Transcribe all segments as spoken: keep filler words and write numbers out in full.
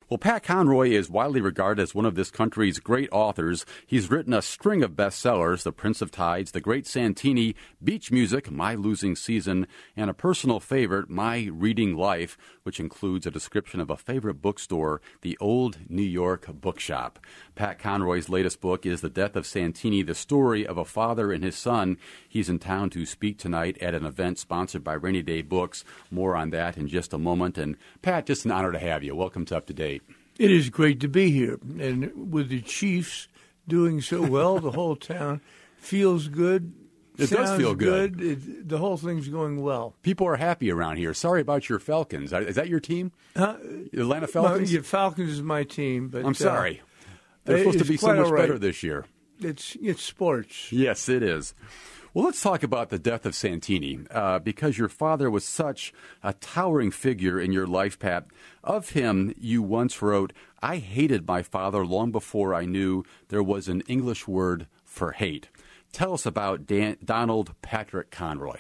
Well, Pat Conroy is widely regarded as one of this country's great authors. He's written a string of bestsellers, The Prince of Tides, The Great Santini, Beach Music, My Losing Season, and a personal favorite, My Reading Life, which includes a description of a favorite bookstore, the Old New York Bookshop. Pat Conroy's latest book is The Death of Santini, the story of a father and his son. He's in town to speak tonight at an event sponsored by Rainy Day Books. More on that in just a moment. And Pat, just an honor to have you. Welcome to Up to Date. It is great to be here. And with the Chiefs doing so well, the whole town feels good. It does feel good. good. It, the whole thing's going well. People are happy around here. Sorry about your Falcons. Is that your team? Uh, Atlanta Falcons? My, yeah, Falcons is my team. But I'm sorry. Uh, They're supposed to be so much right. better this year. It's it's sports. Yes, it is. Well, let's talk about the death of Santini, uh, because your father was such a towering figure in your life, Pat. Of him, you once wrote, I hated my father long before I knew there was an English word for hate. Tell us about Dan- Donald Patrick Conroy.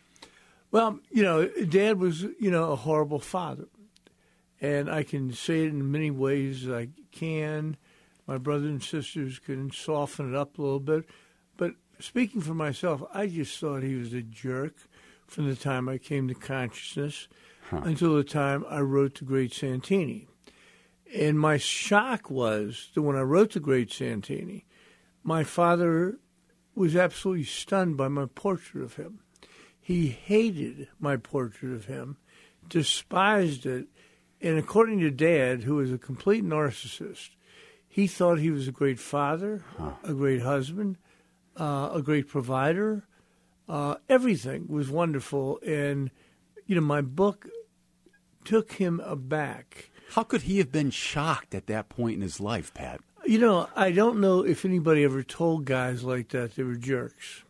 Well, you know, Dad was, you know, a horrible father. And I can say it in many ways I can. My brothers and sisters can soften it up a little bit. But speaking for myself, I just thought he was a jerk from the time I came to consciousness huh. until the time I wrote The Great Santini. And my shock was that when I wrote The Great Santini, my father was absolutely stunned by my portrait of him. He hated my portrait of him, despised it, and according to Dad, who was a complete narcissist, he thought he was a great father, huh. a great husband, uh, a great provider. Uh, everything was wonderful, and you know, my book took him aback. How could he have been shocked at that point in his life, Pat? You know, I don't know if anybody ever told guys like that they were jerks.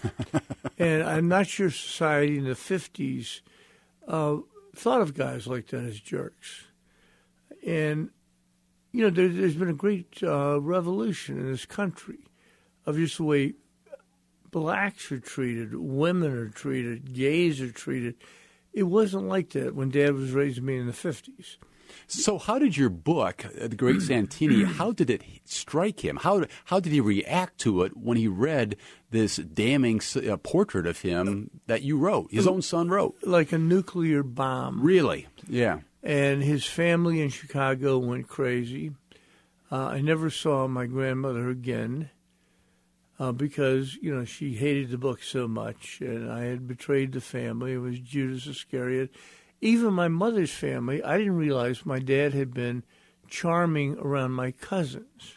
And I'm not sure society in the fifties uh, thought of guys like that as jerks. And, you know, there, there's been a great uh, revolution in this country of just the way blacks are treated, women are treated, gays are treated. It wasn't like that when Dad was raising me in the fifties. So how did your book, The Great Santini, how did it strike him? How how did he react to it when he read this damning uh, portrait of him that you wrote, his own son wrote? Like a nuclear bomb. Really? Yeah. And his family in Chicago went crazy. Uh, I never saw my grandmother again uh, because, you know, she hated the book so much, and I had betrayed the family. It was Judas Iscariot. Even my mother's family, I didn't realize my dad had been charming around my cousins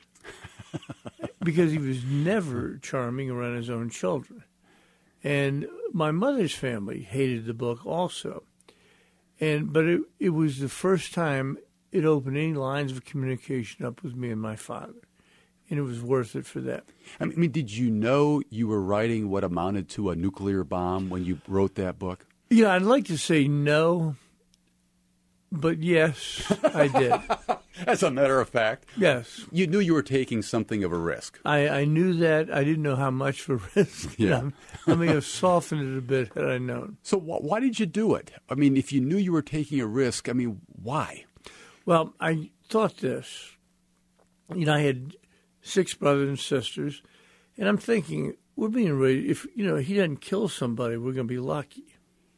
because he was never charming around his own children. And my mother's family hated the book also. And but it, it was the first time it opened any lines of communication up with me and my father. And it was worth it for that. I mean, did you know you were writing what amounted to a nuclear bomb when you wrote that book? Yeah, I'd like to say no, but yes, I did. As a matter of fact. Yes. You knew you were taking something of a risk. I, I knew that. I didn't know how much of a risk. Yeah. I may have softened it a bit had I known. So wh- why did you do it? I mean, if you knew you were taking a risk, I mean, why? Well, I thought this. You know, I had six brothers and sisters, and I'm thinking, we're being ready. If, you know, he doesn't kill somebody, we're going to be lucky.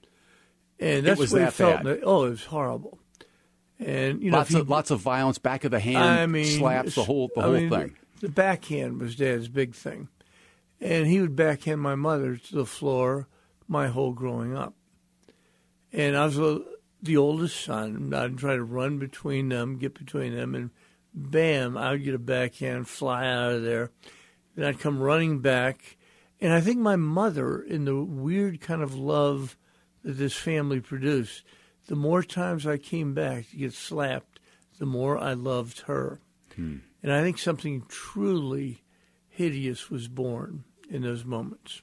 And that's it was what that it felt. bad. Oh, it was horrible. And you know, lots he, of lots of violence, back of the hand, I mean, slaps, the whole the I whole mean, thing. The backhand was Dad's big thing, and he would backhand my mother to the floor my whole growing up. And I was a, the oldest son. I'd try to run between them, get between them, and bam, I'd get a backhand, fly out of there. Then I'd come running back, and I think my mother, in the weird kind of love that this family produced, the more times I came back to get slapped, the more I loved her. Hmm. And I think something truly hideous was born in those moments.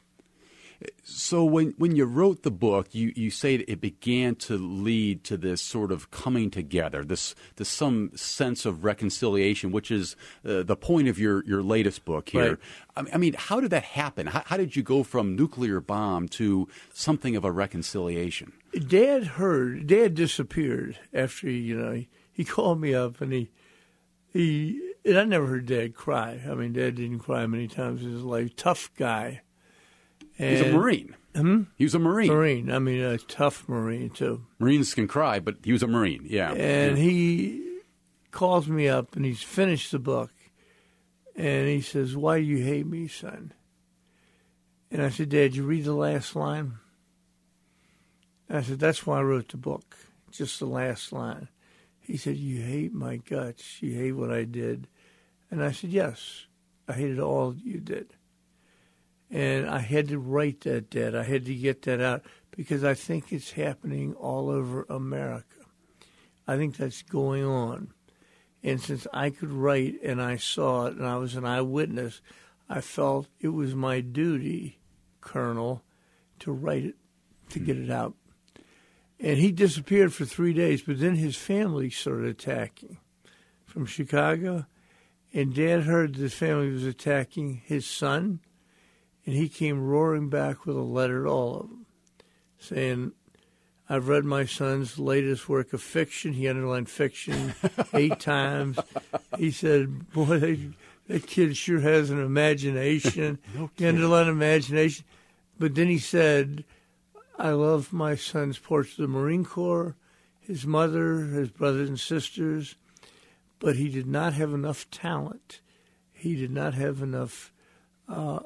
So when when you wrote the book, you, you say it began to lead to this sort of coming together, this, this some sense of reconciliation, which is uh, the point of your, your latest book here. Right. I mean, how did that happen? How, how did you go from nuclear bomb to something of a reconciliation? Dad heard, Dad disappeared after, you know, he called me up and he he and I never heard Dad cry. I mean, Dad didn't cry many times in his life. Tough guy. And, He's a Marine. Hmm? He was a Marine. Marine. I mean, a tough Marine too. Marines can cry, but he was a Marine. Yeah. And yeah. he calls me up and he's finished the book, and he says, "Why do you hate me, son?" And I said, "Dad, you read the last line?" And I said, "That's why I wrote the book, just the last line." He said, "You hate my guts. You hate what I did." And I said, "Yes, I hated all you did." And I had to write that, Dad. I had to get that out because I think it's happening all over America. I think that's going on. And since I could write and I saw it and I was an eyewitness, I felt it was my duty, Colonel, to write it, to get it out. And he disappeared for three days, but then his family started attacking from Chicago. And Dad heard the family was attacking his son, and he came roaring back with a letter to all of them, saying, "I've read my son's latest work of fiction." He underlined fiction eight times. He said, "Boy, that, that kid sure has an imagination." No he underlined imagination. But then he said, "I love my son's portrait of the Marine Corps, his mother, his brothers and sisters, but he did not have enough talent. He did not have enough uh,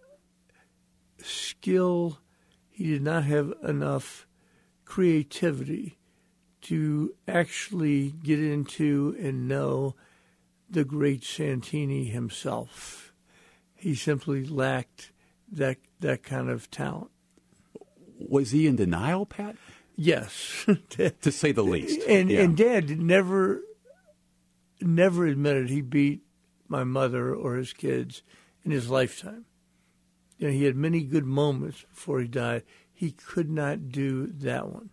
skill. He did not have enough creativity to actually get into and know the great Santini himself. He simply lacked that that kind of talent." Was he in denial, Pat? Yes. To say the least. And yeah. and Dad never never admitted he beat my mother or his kids in his lifetime. You know, he had many good moments before he died. He could not do that one.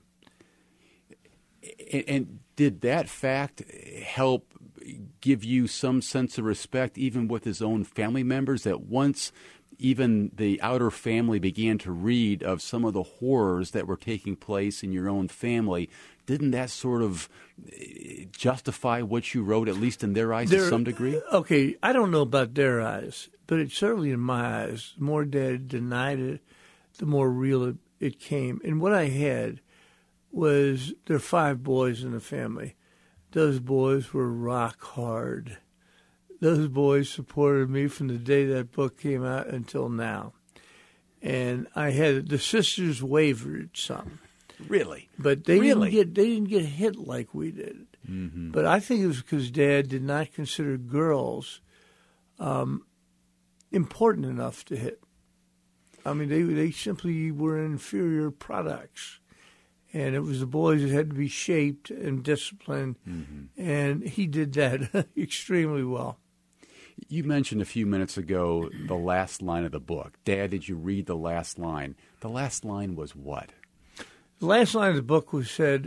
And, and did that fact help give you some sense of respect, even with his own family members, that once even the outer family began to read of some of the horrors that were taking place in your own family, didn't that sort of justify what you wrote, at least in their eyes, There, to some degree? Okay, I don't know about their eyes, but it's certainly in my eyes. The more Dad denied it, the more real it, it came. And what I had was there are five boys in the family. Those boys were rock hard. Those boys supported me from the day that book came out until now. And I had the sisters wavered some. Really? But they really? didn't get they didn't get hit like we did. Mm-hmm. But I think it was because Dad did not consider girls um, important enough to hit. I mean, they they simply were inferior products. And it was the boys that had to be shaped and disciplined. Mm-hmm. And he did that extremely well. You mentioned a few minutes ago the last line of the book. Dad, did you read the last line? The last line was what? The last line of the book was said...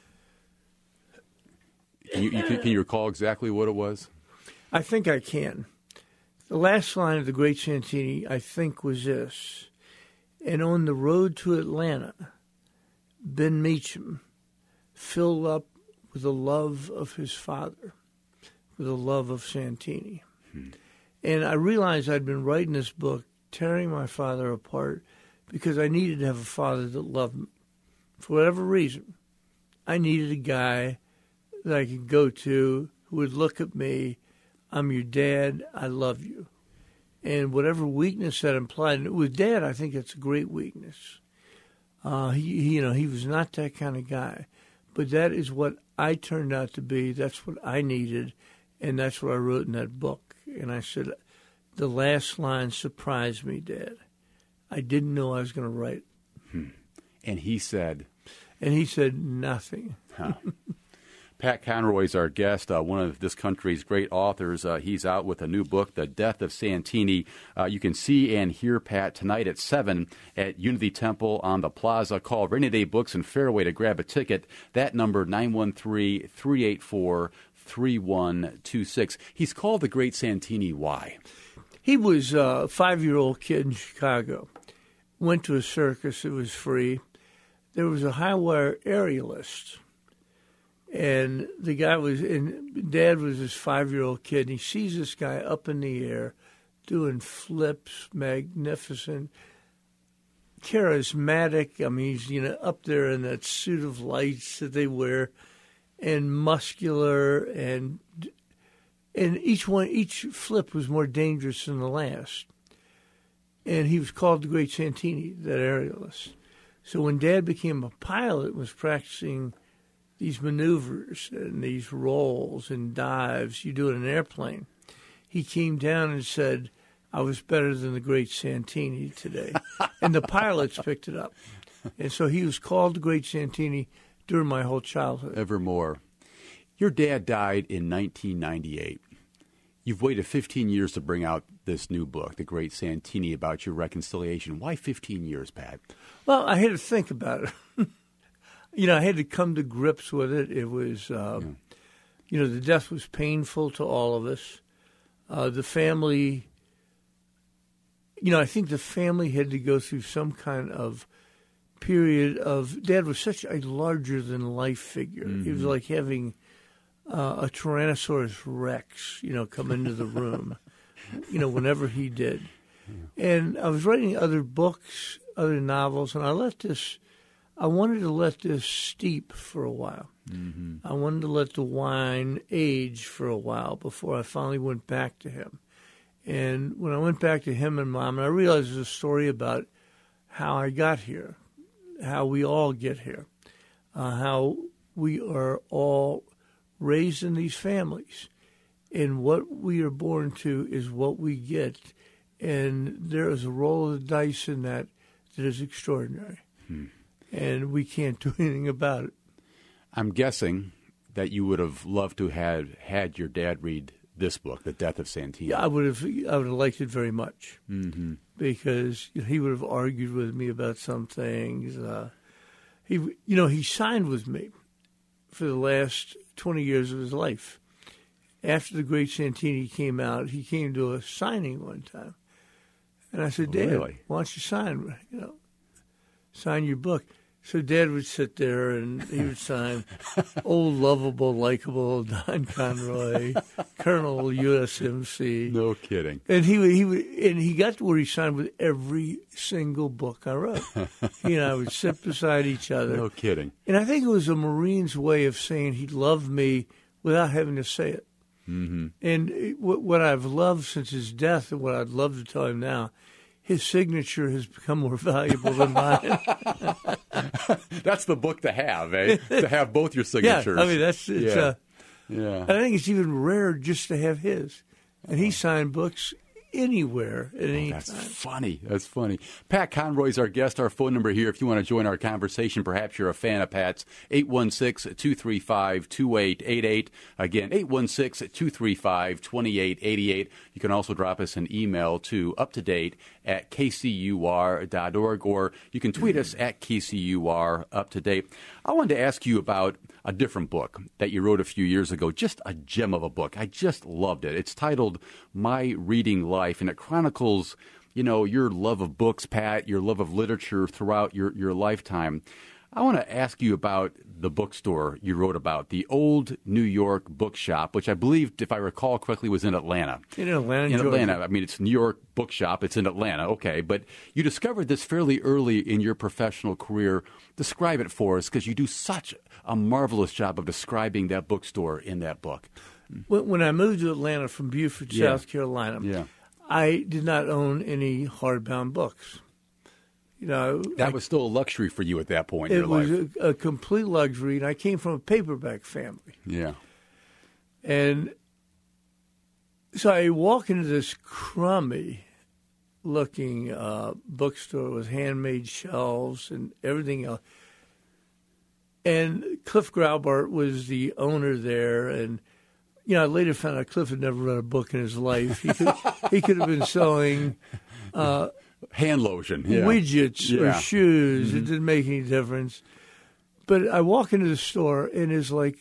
Can you, you, can you recall exactly what it was? I think I can. The last line of The Great Santini, I think, was this. And on the road to Atlanta, Ben Meacham, filled up with the love of his father, with the love of Santini. Hmm. And I realized I'd been writing this book, tearing my father apart, because I needed to have a father that loved me. For whatever reason, I needed a guy that I could go to who would look at me, I'm your dad, I love you. And whatever weakness that implied, and with Dad, I think that's a great weakness. Uh, he, he, you know, he was not that kind of guy. But that is what I turned out to be. That's what I needed, and that's what I wrote in that book. And I said, the last line surprised me, Dad. I didn't know I was going to write. Hmm. And he said? And he said nothing. Huh. Pat Conroy is our guest, uh, one of this country's great authors. Uh, he's out with a new book, The Death of Santini. Uh, you can see and hear Pat tonight at seven at Unity Temple on the Plaza. Call Rainy Day Books in Fairway to grab a ticket. That number, nine one three, three eight four, three one two six. He's called the Great Santini. Why? He was a five-year-old kid in Chicago. Went to a circus. It was free. There was a high-wire aerialist And the guy was, and Dad was this five-year-old kid, and he sees this guy up in the air doing flips, magnificent, charismatic. I mean, he's, you know, up there in that suit of lights that they wear, and muscular, and and each one, each flip was more dangerous than the last. And he was called the Great Santini, that aerialist. So when Dad became a pilot, was practicing these maneuvers and these rolls and dives you do in an airplane, he came down and said, I was better than the Great Santini today. And the pilots picked it up. And so he was called the Great Santini during my whole childhood. Evermore. Your dad died in nineteen ninety-eight. You've waited fifteen years to bring out this new book, The Great Santini, about your reconciliation. Why fifteen years, Pat? Well, I had to think about it. You know, I had to come to grips with it. It was, uh, yeah. you know, the death was painful to all of us. Uh, the family, you know, I think the family had to go through some kind of period of, Dad was such a larger-than-life figure. Mm-hmm. He was like having uh, a Tyrannosaurus Rex, you know, come into the room, you know, whenever he did. Yeah. And I was writing other books, other novels, and I let this, I wanted to let this steep for a while. Mm-hmm. I wanted to let the wine age for a while before I finally went back to him. And when I went back to him and Mom, and I realized there's a story about how I got here, how we all get here, uh, how we are all raised in these families. And what we are born to is what we get. And there is a roll of the dice in that that is extraordinary. Hmm. And we can't do anything about it. I'm guessing that you would have loved to have had your dad read this book, The Death of Santini. Yeah, I would have. I would have liked it very much, mm-hmm. because he would have argued with me about some things. Uh, he, you know, he signed with me for the last twenty years of his life. After The Great Santini came out, he came to a signing one time, and I said, "Dad, really? why don't you sign? You know, sign your book." So Dad would sit there and he would sign, "Old, lovable, likable Don Conroy, Colonel U S M C." No kidding. And he would, he would, and he got to where he signed with every single book I wrote. He and I would sit beside each other. No kidding. And I think it was a Marine's way of saying he loved me without having to say it. Mm-hmm. And it, what, what I've loved since his death, and what I'd love to tell him now, his signature has become more valuable than mine. That's the book to have, eh? To have both your signatures. Yeah, I mean, that's, it's, yeah. Uh, yeah. I think it's even rare just to have his. And he signed books anywhere at any oh, that's time. That's funny. That's funny. Pat Conroy's our guest. Our phone number here, if you want to join our conversation, perhaps you're a fan of Pat's, eight one six, two three five, two eight eight eight. Again, eight one six, two three five, two eight eight eight. You can also drop us an email to uptodate at k c u r dot org, or you can tweet us at K C U R uptodate. I wanted to ask you about a different book that you wrote a few years ago, just a gem of a book. I just loved it. It's titled My Reading Life, and it chronicles, you know, your love of books, Pat, your love of literature throughout your, your lifetime. I want to ask you about the bookstore you wrote about, the Old New York Bookshop, which I believe, if I recall correctly, was in Atlanta. In Atlanta, In Georgia. Atlanta. I mean, it's New York Bookshop. It's in Atlanta. Okay. But you discovered this fairly early in your professional career. Describe it for us, because you do such a marvelous job of describing that bookstore in that book. When, when I moved to Atlanta from Beaufort, Yeah. South Carolina, Yeah. I did not own any hardbound books. You know, That I, was still a luxury for you at that point in it your was life. a, a complete luxury, and I came from a paperback family. Yeah. And so I walk into this crummy-looking uh, bookstore with handmade shelves and everything else. And Cliff Graubart was the owner there, and you know, I later found out Cliff had never read a book in his life. He could, he could have been selling uh, hand lotion, yeah. widgets Yeah. or shoes. Mm-hmm. It didn't make any difference. But I walk into the store, and it's like,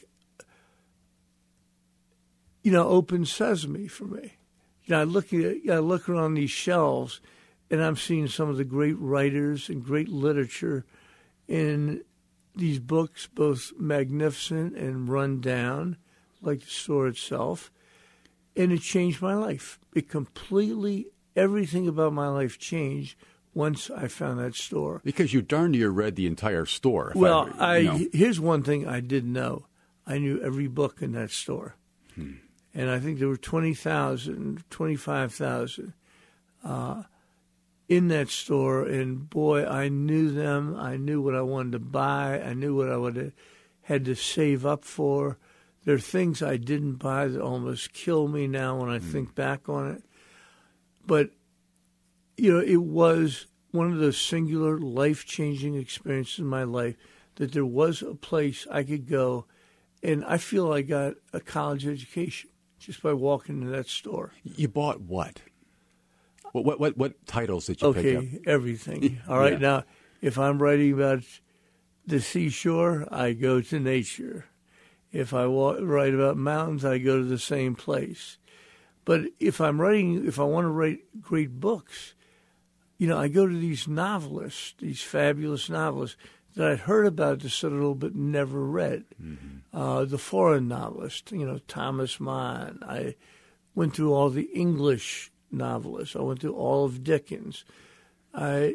you know, open sesame for me. You know, I look at, I look around these shelves, and I'm seeing some of the great writers and great literature in these books, both magnificent and run down, like the store itself, and it changed my life. It completely, everything about my life changed once I found that store. Because you darn near read the entire store. If Well, I, I, you know. here's one thing I didn't know. I knew every book in that store. Hmm. And I think there were twenty thousand, twenty-five thousand uh, in that store. And, boy, I knew them. I knew what I wanted to buy. I knew what I would have had to save up for. There are things I didn't buy that almost kill me now when I hmm. think back on it. But, you know, it was one of those singular life-changing experiences in my life that there was a place I could go, and I feel I got a college education just by walking into that store. You bought what? What what what, what titles did you okay, pick up? Okay, everything. All right, yeah. Now, if I'm writing about the seashore, I go to nature. If I walk, write about mountains, I go to the same place. But if I'm writing, if I want to write great books, you know, I go to these novelists, these fabulous novelists that I'd heard about just a little but never read. Mm-hmm. Uh, the foreign novelists, you know, Thomas Mann. I went through all the English novelists. I went through all of Dickens. I,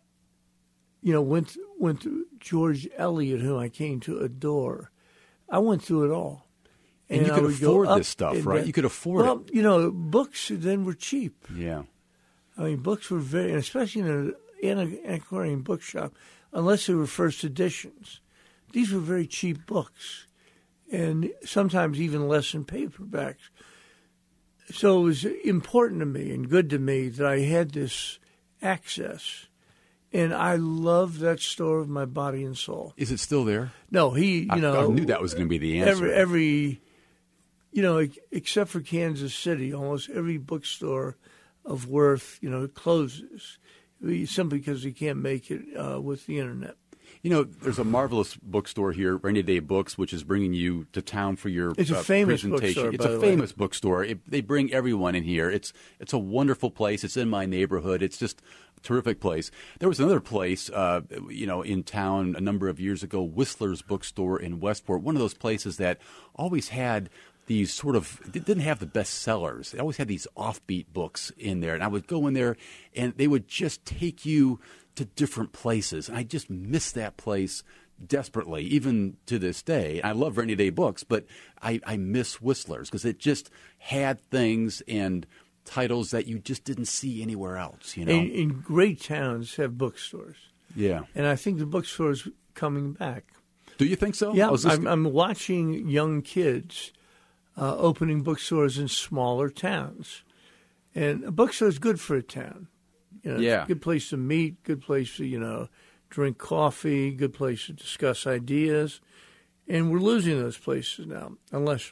you know, went went through George Eliot, whom I came to adore. I went through it all. And, and you could afford this stuff, right? That, you could afford well, it. Well, you know, books then were cheap. Yeah. I mean, books were very, and especially in an antiquarian bookshop, unless they were first editions. These were very cheap books, and sometimes even less in paperbacks. So it was important to me and good to me that I had this access, and I loved that store of my body and soul. Is it still there? No, he, you I, know. I knew that was going to be the answer. Every, every, you know, except for Kansas City, almost every bookstore of worth, you know, closes simply because you can't make it uh, with the internet. You know, there's a marvelous bookstore here, Rainy Day Books, which is bringing you to town for your it's a uh, famous presentation. Bookstore, it's a famous way. bookstore. It, they bring everyone in here. It's it's a wonderful place. It's in my neighborhood. It's just a terrific place. There was another place, uh, you know, in town a number of years ago, Whistler's Bookstore in Westport. One of those places that always had these sort of, it didn't have the best sellers. They always had these offbeat books in there. And I would go in there and they would just take you to different places. And I just miss that place desperately, even to this day. I love Rainy Day Books, but I, I miss Whistler's because it just had things and titles that you just didn't see anywhere else, you know. And, and great towns have bookstores. Yeah. And I think the bookstore's coming back. Do you think so? Yeah, I'm, I'm watching young kids Uh, opening bookstores in smaller towns. And a bookstore is good for a town. You know, yeah. It's a good place to meet, good place to, you know, drink coffee, good place to discuss ideas. And we're losing those places now, unless,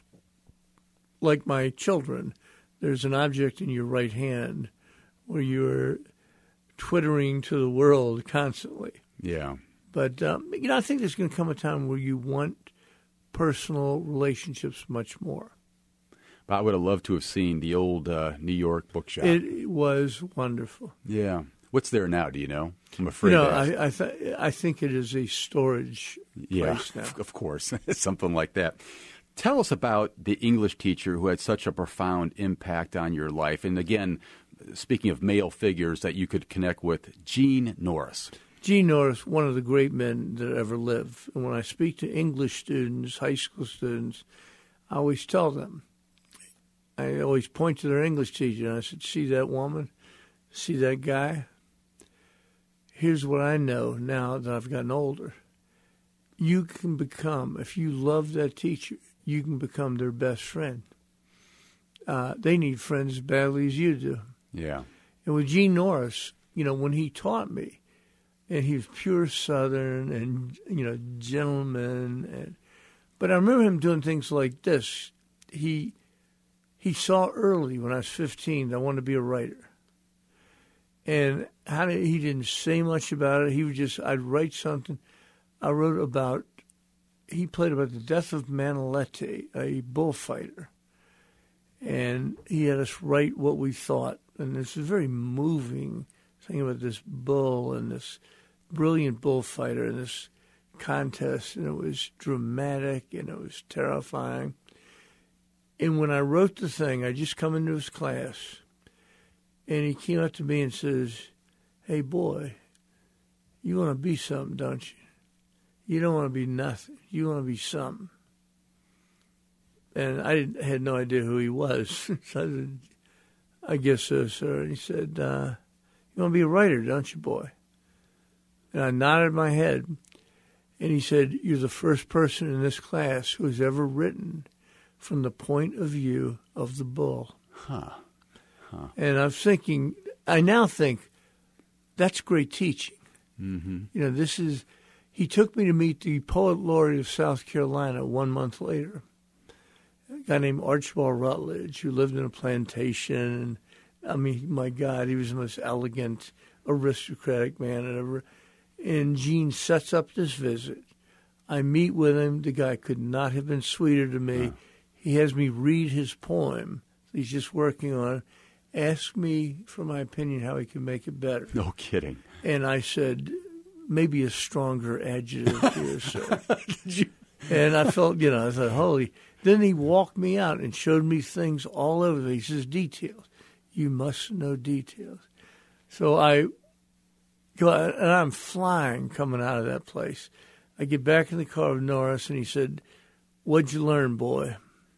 like my children, there's an object in your right hand where you're twittering to the world constantly. Yeah. But, um, you know, I think there's going to come a time where you want personal relationships much more. I would have loved to have seen the old uh, New York bookshop. It was wonderful. Yeah. What's there now, do you know? I'm afraid you know, to ask. I I, th- I think it is a storage yeah, place now. Of course, something like that. Tell us about the English teacher who had such a profound impact on your life. And again, speaking of male figures that you could connect with, Gene Norris. Gene Norris, one of the great men that ever lived. And when I speak to English students, high school students, I always tell them, I always point to their English teacher, and I said, see that woman? See that guy? Here's what I know now that I've gotten older. You can become, if you love that teacher, you can become their best friend. Uh, they need friends as badly as you do. Yeah. And with Gene Norris, you know, when he taught me, and he was pure Southern and, you know, gentleman. And, but I remember him doing things like this. He he saw early when I was fifteen that I wanted to be a writer. And how did, he didn't say much about it. He would just, I'd write something. I wrote about, he played about the death of Manolete, a bullfighter. And he had us write what we thought. And this is very moving thing about this bull and this brilliant bullfighter and this contest, and it was dramatic, and it was terrifying. And when I wrote the thing, I just come into his class, and he came up to me and says, "Hey, boy, you want to be something, don't you? You don't want to be nothing. You want to be something." And I didn't, had no idea who he was. So I said, "I guess so, sir." And he said, uh, "You want to be a writer, don't you, boy?" And I nodded my head. And he said, "You're the first person in this class who has ever written from the point of view of the bull." Huh. Huh. And I'm thinking, I now think, that's great teaching. Mm-hmm. You know, this is, he took me to meet the poet laureate of South Carolina one month later, a guy named Archibald Rutledge, who lived in a plantation. And, I mean, my God, he was the most elegant, aristocratic man I'd ever. And Gene sets up this visit. I meet with him. The guy could not have been sweeter to me. Huh. He has me read his poem he's just working on. Ask me for my opinion how he can make it better. No kidding. And I said, maybe a stronger adjective here, sir. Did you? And I felt, you know, I thought, holy. Then he walked me out and showed me things all over. He says, details. You must know details. So I go out, and I'm flying coming out of that place. I get back in the car with Norris, and he said, "What'd you learn, boy?"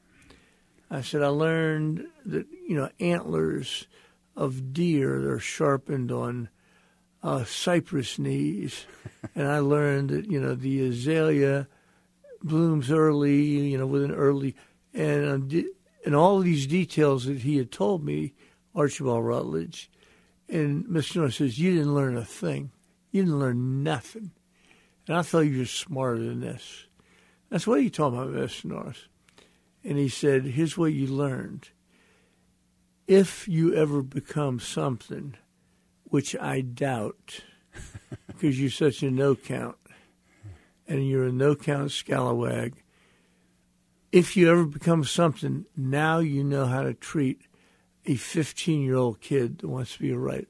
I said, "I learned that, you know, antlers of deer that are sharpened on uh, cypress knees. And I learned that, you know, the azalea blooms early, you know, with an early, and, um, and all of these details that he had told me, Archibald Rutledge." And Mister Norris says, "You didn't learn a thing. You didn't learn nothing. And I thought you were smarter than this." That's what he told me, Mister Norris. And he said, "Here's what you learned. If you ever become something, which I doubt, because you're such a no-count, and you're a no-count scalawag, if you ever become something, now you know how to treat a fifteen-year-old kid that wants to be a writer."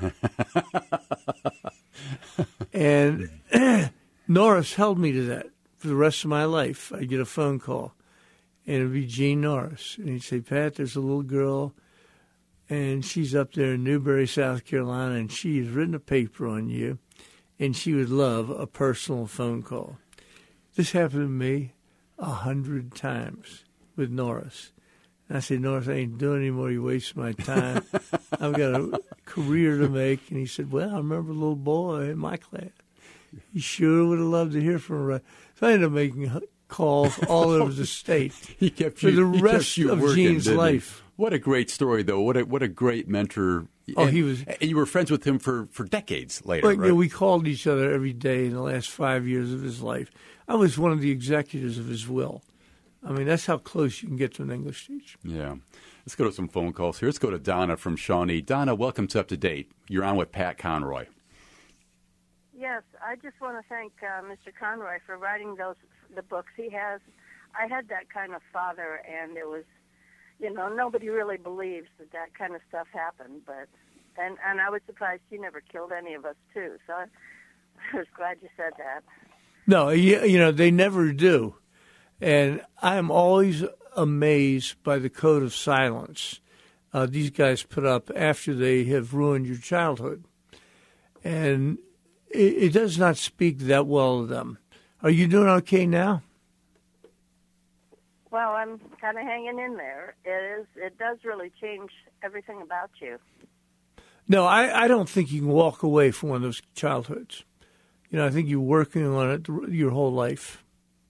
And Norris held me to that for the rest of my life. I'd get a phone call, and it would be Gene Norris. And he'd say, "Pat, there's a little girl, and she's up there in Newberry, South Carolina, and she has written a paper on you, and she would love a personal phone call." This happened to me a hundred times with Norris. And I said, "Norris, I ain't doing anymore. You waste my time. I've got a career to make." And he said, "Well, I remember a little boy in my class. He sure would have loved to hear from her." So I ended up making calls all over the state he kept for you, the rest you of working, Gene's life. He? What a great story, though. What a what a great mentor. Oh, and, he was. And you were friends with him for, for decades later, Well, right? yeah, we called each other every day in the last five years of his life. I was one of the executors of his will. I mean, that's how close you can get to an English teacher. Yeah. Let's go to some phone calls here. Let's go to Donna from Shawnee. Donna, welcome to Up to Date. You're on with Pat Conroy. Yes, I just want to thank uh, Mister Conroy for writing those the books he has. I had that kind of father, and it was, you know, nobody really believes that that kind of stuff happened. But and and I was surprised he never killed any of us too. So I, I was glad you said that. No, you, you know, they never do. And I'm always amazed by the code of silence uh, these guys put up after they have ruined your childhood. And it, it does not speak that well of them. Are you doing okay now? Well, I'm kind of hanging in there. It is. It does really change everything about you. No, I, I don't think you can walk away from one of those childhoods. You know, I think you're working on it your whole life.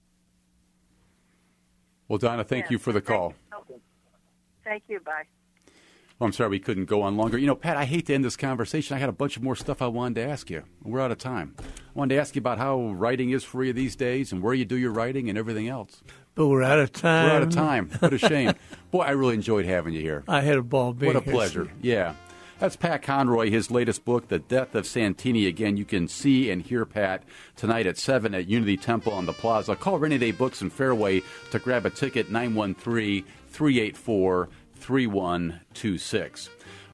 Well, Donna, thank yes, you for the call. Thank you. Thank you. Bye. Well, I'm sorry we couldn't go on longer. You know, Pat, I hate to end this conversation. I had a bunch of more stuff I wanted to ask you. We're out of time. I wanted to ask you about how writing is for you these days and where you do your writing and everything else. But we're out of time. We're out of time. What a shame. Boy, I really enjoyed having you here. I had a ball being What a here. pleasure. Yeah. That's Pat Conroy, his latest book, The Death of Santini. Again, you can see and hear Pat tonight at seven at Unity Temple on the Plaza. Call Rainy Day Books in Fairway to grab a ticket, nine one three, three eight four, three one two six.